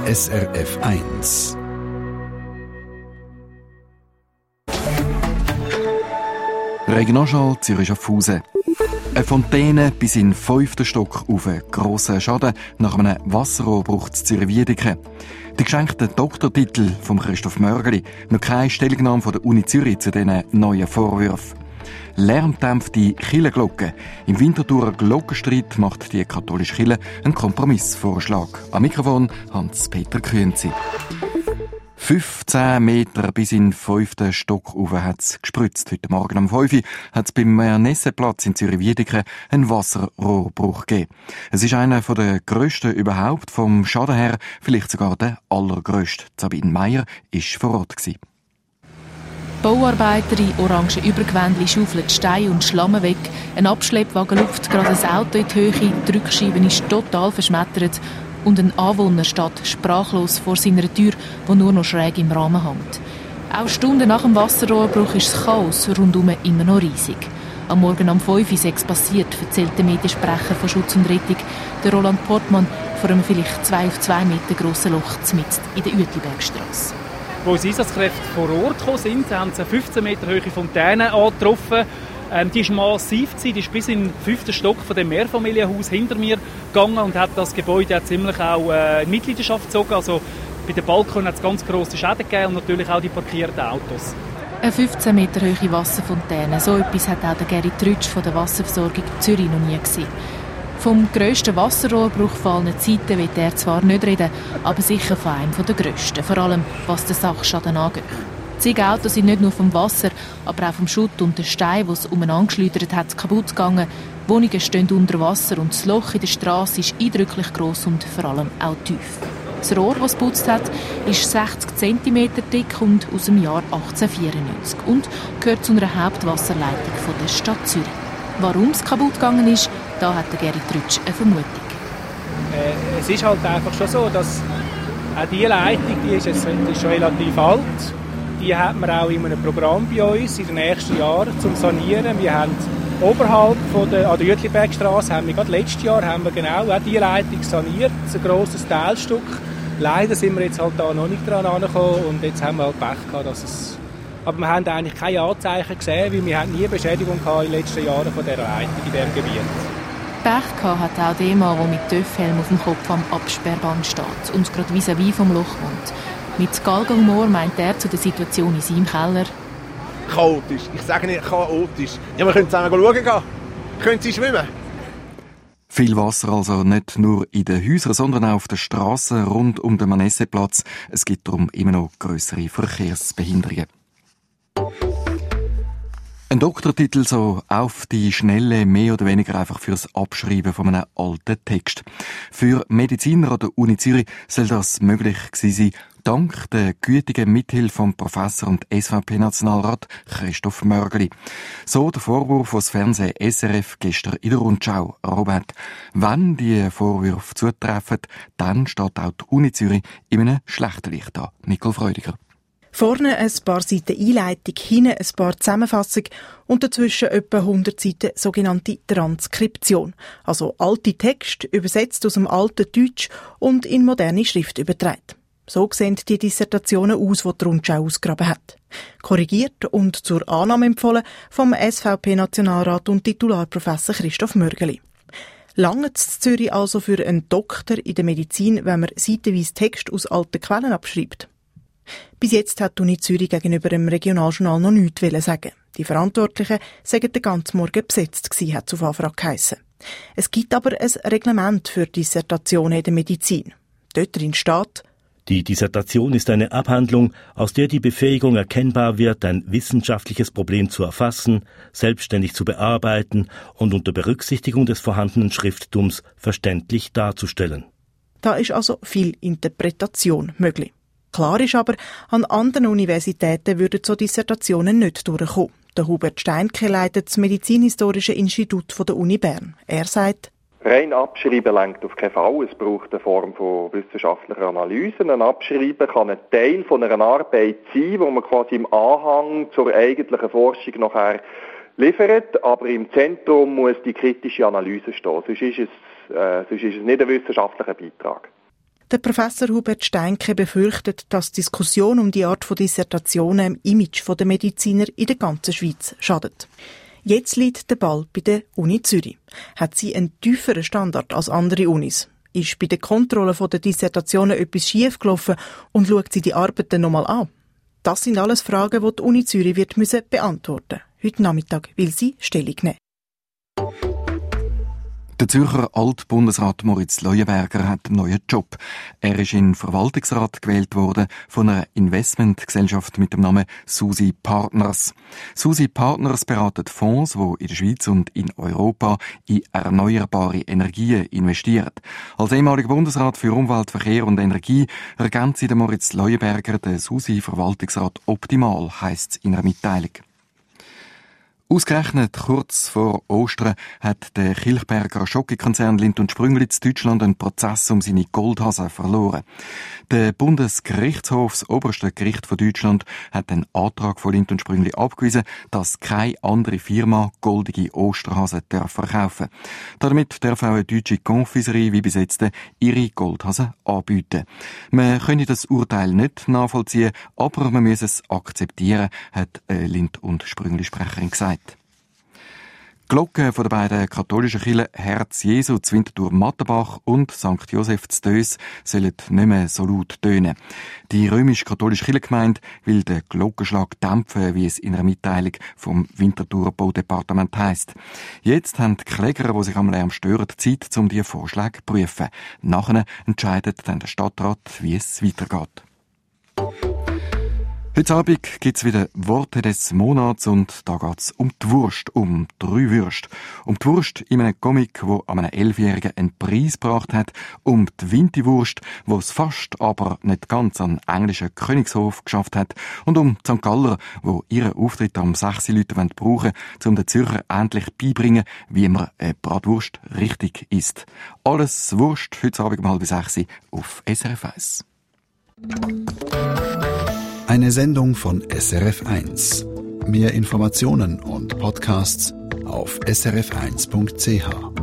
SRF 1. Regionalschau Zürich-Schaffhausen. Eine Fontäne bis in den 5. Stock auf einen grossen Schaden nach einem Wasserrohrbruch in Zürich-Wiedeke. Die geschenkten Doktortitel von Christoph Mörgeli. Noch keine Stellungnahme von der Uni Zürich zu diesen neuen Vorwürfen. Lärmdämpfte Kirchenglocke. Im Winterthurer Glockenstreit macht die katholische Kirche einen Kompromissvorschlag. Am Mikrofon Hans-Peter Künzi. 15 Meter bis in den 5. Stock rauf hat es gespritzt. Heute Morgen um 5 Uhr hat es beim Mernesseplatz in Zürich-Wiedeke einen Wasserrohrbruch gegeben. Es ist einer der grössten überhaupt, vom Schaden her vielleicht sogar der allergrösste. Sabine Meyer war vor Ort. Bauarbeiter in orangen Übergewändchen schaufeln Steine und Schlamm weg. Ein Abschleppwagen lupft gerade ein Auto in die Höhe, die Rückscheibe ist total verschmettert. Und ein Anwohner steht sprachlos vor seiner Tür, die nur noch schräg im Rahmen hängt. Auch Stunden nach dem Wasserrohrbruch ist das Chaos rundum immer noch riesig. Am Morgen um 5 Uhr ist es passiert, erzählt der Mediensprecher von Schutz und Rettung, der Roland Portmann, vor einem vielleicht 2 auf 2 Meter grossen Loch mitten in der Uetlibergstrasse. Als Einsatzkräfte vor Ort gekommen sind, haben sie eine 15 Meter hohe Fontäne angetroffen. Die ist massiv, die ist bis in den 5. Stock von dem Mehrfamilienhaus hinter mir gegangen und hat das Gebäude ziemlich auch in Mitleidenschaft gezogen. Also bei den Balkonen hat es ganz grosse Schäden gegeben und natürlich auch die parkierten Autos. Eine 15 Meter hohe Wasserfontäne, so etwas hat auch der Gerrit Trütsch von der Wasserversorgung Zürich noch nie gesehen. Vom grössten Wasserrohrbruch fallen Zeiten wird er zwar nicht reden, aber sicher von einem der grössten, vor allem was den Sachschaden angeht. Die Autos sind nicht nur vom Wasser, aber auch vom Schutt und den Steinen, die es umeinander geschleudert hat, kaputt gegangen. Wohnungen stehen unter Wasser und das Loch in der Straße ist eindrücklich gross und vor allem auch tief. Das Rohr, das es geputzt hat, ist 60 cm dick und aus dem Jahr 1894 und gehört zu einer Hauptwasserleitung von der Stadt Zürich. Warum es kaputt gegangen ist, da hat der Gerrit Trütsch eine Vermutung. Es ist halt einfach schon so, dass auch diese Leitung, die ist schon relativ alt. Die hat man auch in einem Programm bei uns in den nächsten Jahren zum Sanieren. Wir haben oberhalb an der Uetlibergstrasse haben wir gerade letztes Jahr genau auch diese Leitung saniert, ein grosses Teilstück. Leider sind wir jetzt halt da noch nicht dran angekommen und jetzt haben wir halt Pech gehabt, dass es... Aber wir haben eigentlich keine Anzeichen gesehen, weil wir haben nie Beschädigung gehabt in den letzten Jahren von dieser Leitung in diesem Gebiet. Pech gehabt hat auch der Mann, der mit Töffhelm auf dem Kopf am Absperrband steht und gerade vis-à-vis vom Loch wohnt. Mit Galgenhumor meint er zu der Situation in seinem Keller. Chaotisch. Ich sage nicht chaotisch. Ja, wir können zusammen schauen gehen. Können Sie schwimmen? Viel Wasser also nicht nur in den Häusern, sondern auch auf den Strassen rund um den Mernesseplatz. Es gibt darum immer noch grössere Verkehrsbehinderungen. Ein Doktortitel so auf die Schnelle, mehr oder weniger einfach fürs Abschreiben von einem alten Text. Für Mediziner an der Uni Zürich soll das möglich gewesen sein, dank der gütigen Mithilfe vom Professor und SVP-Nationalrat Christoph Mörgeli. So der Vorwurf, was das Fernsehen SRF gestern in der Rundschau erhoben. Wenn die Vorwürfe zutreffen, dann steht auch die Uni Zürich in einem schlechten Licht an. Nicole Freudiger. Vorne ein paar Seiten Einleitung, hinten ein paar Zusammenfassung und dazwischen etwa 100 Seiten sogenannte Transkription. Also alte Texte, übersetzt aus dem alten Deutsch und in moderne Schrift übertragen. So sehen die Dissertationen aus, die die Rundschau ausgegraben hat. Korrigiert und zur Annahme empfohlen vom SVP-Nationalrat und Titularprofessor Christoph Mörgeli. Lange z Zürich also für einen Doktor in der Medizin, wenn man seitenweise Text aus alten Quellen abschreibt? Bis jetzt hat die Uni Zürich gegenüber dem Regionaljournal noch nichts sagen. Die Verantwortlichen sagen den ganzen Morgen besetzt gewesen, hat es auf Anfrage geheissen. Es gibt aber ein Reglement für Dissertationen in der Medizin. Dort drin steht: Die Dissertation ist eine Abhandlung, aus der die Befähigung erkennbar wird, ein wissenschaftliches Problem zu erfassen, selbstständig zu bearbeiten und unter Berücksichtigung des vorhandenen Schrifttums verständlich darzustellen. Da ist also viel Interpretation möglich. Klar ist aber, an anderen Universitäten würden so Dissertationen nicht durchkommen. Der Hubert Steinke leitet das Medizinhistorische Institut der Uni Bern. Er sagt: Rein abschreiben reicht auf keinen Fall. Es braucht eine Form von wissenschaftlicher Analyse. Ein Abschreiben kann ein Teil von einer Arbeit sein, wo man quasi im Anhang zur eigentlichen Forschung nachher liefert. Aber im Zentrum muss die kritische Analyse stehen. Sonst ist es nicht ein wissenschaftlicher Beitrag. Der Professor Hubert Steinke befürchtet, dass die Diskussion um die Art von Dissertationen im Image der Mediziner in der ganzen Schweiz schadet. Jetzt liegt der Ball bei der Uni Zürich. Hat sie einen tieferen Standard als andere Unis? Ist bei der Kontrolle der Dissertationen etwas schiefgelaufen und schaut sie die Arbeiten nochmal an? Das sind alles Fragen, die die Uni Zürich wird beantworten müssen. Heute Nachmittag will sie Stellung nehmen. Der Zürcher Altbundesrat Moritz Leuenberger hat einen neuen Job. Er ist in den Verwaltungsrat gewählt worden von einer Investmentgesellschaft mit dem Namen Susi Partners. Susi Partners beratet Fonds, die in der Schweiz und in Europa in erneuerbare Energien investieren. Als ehemaliger Bundesrat für Umwelt, Verkehr und Energie ergänzt der Moritz Leuenberger den Susi Verwaltungsrat optimal, heisst es in einer Mitteilung. Ausgerechnet kurz vor Ostern hat der Kilchberger Schokikonzern Lindt & Sprüngli in Deutschland einen Prozess um seine Goldhase verloren. Der Bundesgerichtshof, das oberste Gericht von Deutschland, hat den Antrag von Lindt & Sprüngli abgewiesen, dass keine andere Firma goldige Osterhasen verkaufen darf. Damit darf auch eine deutsche Konfiserie wie bis jetzt ihre Goldhasen anbieten. Man könne das Urteil nicht nachvollziehen, aber man muss es akzeptieren, hat Lindt & Sprüngli-Sprecherin gesagt. Die Glocken von den beiden katholischen Kirchen Herz Jesu zu Winterthur-Mattenbach und St. Josef zu Dös sollen nicht mehr so laut tönen. Die römisch-katholische Kirchengemeinde will den Glockenschlag dämpfen, wie es in einer Mitteilung vom Winterthurer Baudepartement heisst. Jetzt haben die Kläger, die sich am Lärm stören, Zeit, um diese Vorschläge zu prüfen. Nachher entscheidet dann der Stadtrat, wie es weitergeht. Heute Abend gibt's wieder Worte des Monats und da geht's um die Wurst, um 3 Würste. Um die Wurst in einem Comic, wo an einem 11-Jährigen einen Preis gebracht hat, um die Winti-Wurst, wo es fast, aber nicht ganz an den englischen Königshof geschafft hat und um die St. Galler, wo ihren Auftritt am 6 Leute brauchen, um den Zürcher endlich beibringen, wie man eine Bratwurst richtig isst. Alles Wurst, heute Abend um 5:30 auf SRF 1. Eine Sendung von SRF 1. Mehr Informationen und Podcasts auf srf1.ch.